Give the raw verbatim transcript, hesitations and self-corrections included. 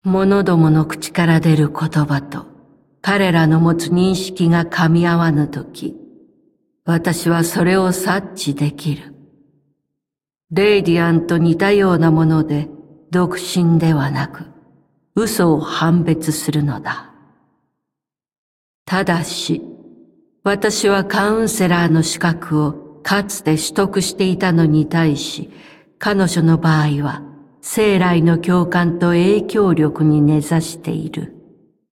者どもの口から出る言葉と彼らの持つ認識が噛み合わぬとき、私はそれを察知できる。レイディアンと似たようなもので、独身ではなく、嘘を判別するのだ。ただし、私はカウンセラーの資格をかつて取得していたのに対し、彼女の場合は、生来の共感と影響力に根ざしている。